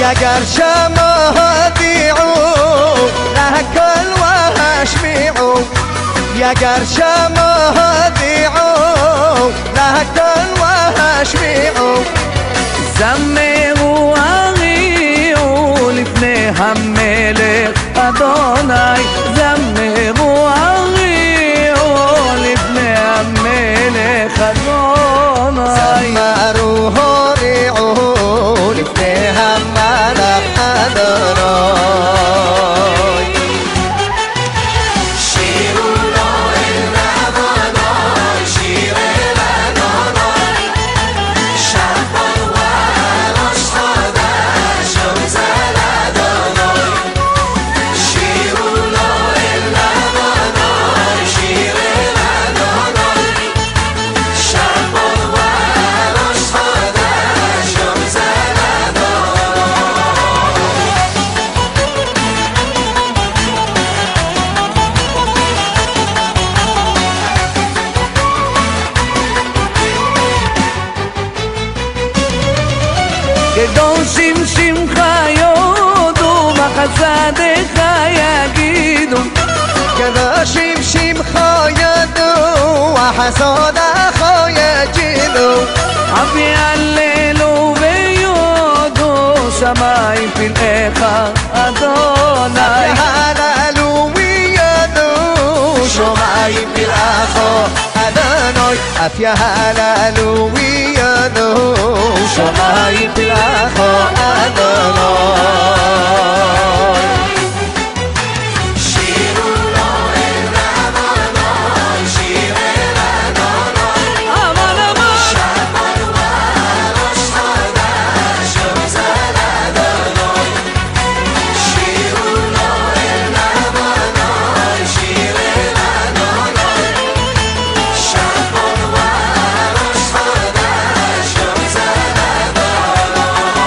گر شما دیعو نکل و هشمیعو گر شما دیعو نکل و هشمیعو זמרו הריעו לפני המלך אדוני זמרו הריעו לפני המלך אדוני זמרו הריעו לפני המלך אדוני שירו לו אל אדוני שיר אל אדוני שחר וראש חדש יוצא לאדוני שירו לו אל אדוני שיר אל אדוני שחר וראש חדש יוצא קדושים שמך יודו בחסדיך יגידו קדושים שמך ידעו וחסדך יגידו אף יהללו ויודו שמיים פלאיך אדוני יהללו וידעו שמיים פלאיך אדוני אף יהללו וידעו שמיים פלאיך אדוני שירו לו אל אדוני שיר אל אדוני אמן אמן שחר וראש חדש יוצא לאדוני שירו לו אל אדוני שיר אל אדוני שחר וראש חדש יוצא לאדוני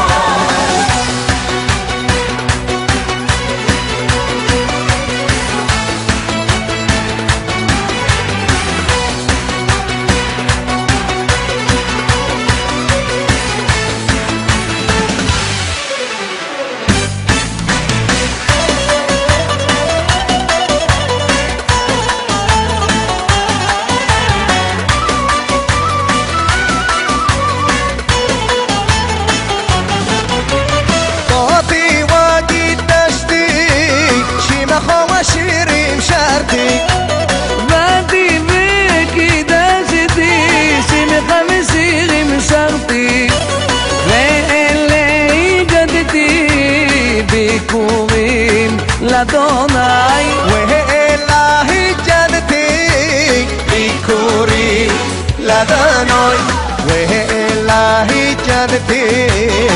طاطي وقدشتي شمخ وشيرين شرتي באתי וקידשתי שמחה ושירים שרתי ואלה הגדתי ביקורים לאדוני وهلا هجدتي بكوري لدنوي وهلا هجدتي